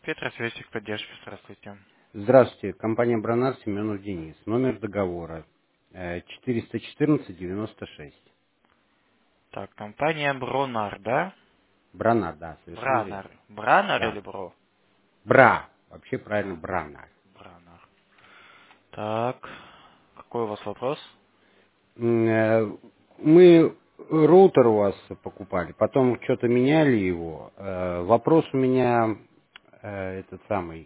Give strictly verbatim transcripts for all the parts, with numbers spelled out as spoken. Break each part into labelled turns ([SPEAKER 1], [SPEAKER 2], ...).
[SPEAKER 1] Петросвязь, техподдержка, здравствуйте.
[SPEAKER 2] Здравствуйте, компания Бронар, Семенов Денис. Номер договора э, четыреста четырнадцать девяносто шесть.
[SPEAKER 1] Так, компания Бронар, да?
[SPEAKER 2] Бронар, да, совершенно
[SPEAKER 1] Бранар.
[SPEAKER 2] верно.
[SPEAKER 1] Бранар или
[SPEAKER 2] Да.
[SPEAKER 1] Бро?
[SPEAKER 2] Бра. Вообще правильно Бронар.
[SPEAKER 1] Бранар. Так, какой у вас вопрос?
[SPEAKER 2] М, э, Мы роутер у вас покупали, потом что-то меняли его. Э, Вопрос у меня э, этот самый.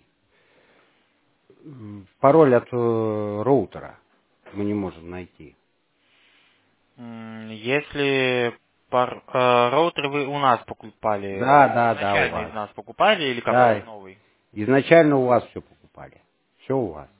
[SPEAKER 2] м, Пароль от э, роутера мы не можем найти.
[SPEAKER 1] М, Если пар- э, роутер вы у нас покупали,
[SPEAKER 2] Да, да, да, у
[SPEAKER 1] изначально из
[SPEAKER 2] вас.
[SPEAKER 1] нас покупали или какой-то
[SPEAKER 2] Да,
[SPEAKER 1] новый?
[SPEAKER 2] изначально у вас все покупали. Все у вас.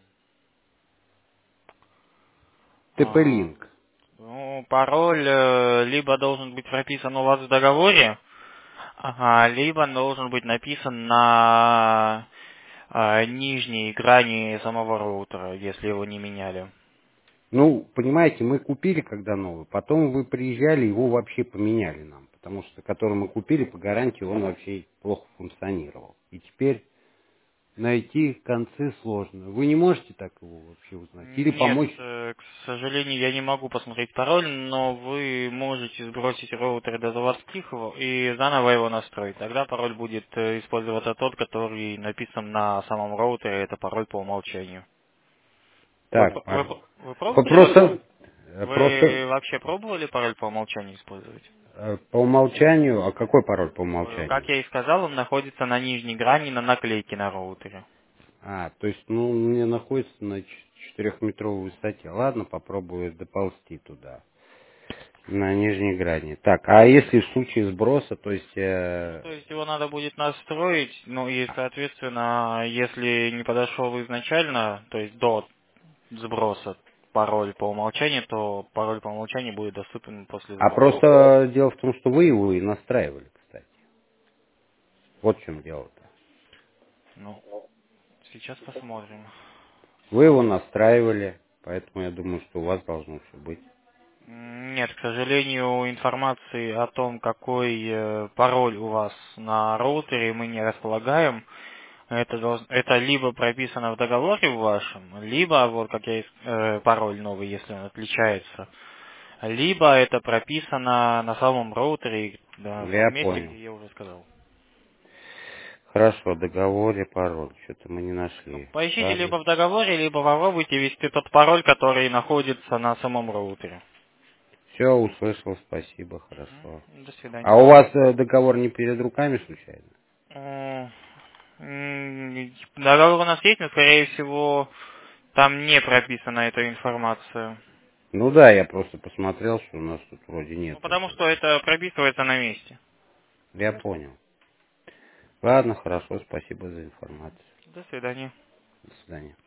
[SPEAKER 1] А,
[SPEAKER 2] ТП-линк.
[SPEAKER 1] ну, пароль э, либо должен быть прописан у вас в договоре, ага, либо должен быть написан на а, нижней грани самого роутера, если его не меняли.
[SPEAKER 2] Ну, понимаете, мы купили когда новый, потом вы приезжали, его вообще поменяли нам, потому что который мы купили по гарантии, он вообще плохо функционировал. И теперь найти концы сложно. Вы не можете так его вообще узнать? Или
[SPEAKER 1] Нет,
[SPEAKER 2] помочь?
[SPEAKER 1] э, к сожалению, я не могу посмотреть пароль, но вы можете сбросить роутер до заводских его и заново его настроить. Тогда пароль будет э, использоваться тот, который написан на самом роутере, это пароль по умолчанию. Вы,
[SPEAKER 2] Так,
[SPEAKER 1] п- вы,
[SPEAKER 2] пар-
[SPEAKER 1] п- вы пробовали
[SPEAKER 2] просто,
[SPEAKER 1] вообще?
[SPEAKER 2] э, просто
[SPEAKER 1] Вы вообще пробовали пароль по умолчанию использовать?
[SPEAKER 2] э, по умолчанию, а какой пароль по
[SPEAKER 1] Э, Как
[SPEAKER 2] умолчанию?
[SPEAKER 1] я и сказал, он находится на нижней грани на наклейке на роутере.
[SPEAKER 2] А, то есть, ну, он мне находится на ч- четырехметровой высоте. Ладно, попробую доползти туда. На нижней грани. Так, а если в случае сброса, то есть...
[SPEAKER 1] Ну,
[SPEAKER 2] э,
[SPEAKER 1] то есть его надо будет настроить, ну и, соответственно, если не подошел изначально, то есть до сброса пароль по умолчанию, то пароль по умолчанию будет доступен после
[SPEAKER 2] а
[SPEAKER 1] сброса.
[SPEAKER 2] просто дело в том, что вы его и настраивали, кстати. Вот в чем дело-то.
[SPEAKER 1] Ну, сейчас посмотрим.
[SPEAKER 2] Вы его настраивали, поэтому я думаю, что у вас должно все быть.
[SPEAKER 1] М, Нет, к сожалению, информации о том, какой э, пароль у вас на роутере, мы не располагаем. Это, долж- это либо прописано в договоре в вашем, либо, вот как я и с- э, пароль новый, если он отличается, либо это прописано на самом роутере, да, в том
[SPEAKER 2] Я
[SPEAKER 1] месте,
[SPEAKER 2] понял.
[SPEAKER 1] где я уже сказал.
[SPEAKER 2] Хорошо, в договоре пароль. Что-то мы не
[SPEAKER 1] Ну,
[SPEAKER 2] нашли.
[SPEAKER 1] поищите
[SPEAKER 2] Ладно.
[SPEAKER 1] либо в договоре, либо попробуйте ввести тот пароль, который находится на самом роутере.
[SPEAKER 2] Все, услышал, спасибо, хорошо.
[SPEAKER 1] Мгм. До
[SPEAKER 2] А
[SPEAKER 1] свидания.
[SPEAKER 2] у вас э, договор не перед руками случайно?
[SPEAKER 1] М, м, Договор у нас есть, но, скорее всего, там не прописана эта информация.
[SPEAKER 2] Ну да, я просто посмотрел, что у нас тут вроде
[SPEAKER 1] Ну,
[SPEAKER 2] нет
[SPEAKER 1] потому
[SPEAKER 2] этого.
[SPEAKER 1] что это прописывается на месте.
[SPEAKER 2] Я понял. Ладно, хорошо, спасибо за информацию.
[SPEAKER 1] До свидания.
[SPEAKER 2] До свидания.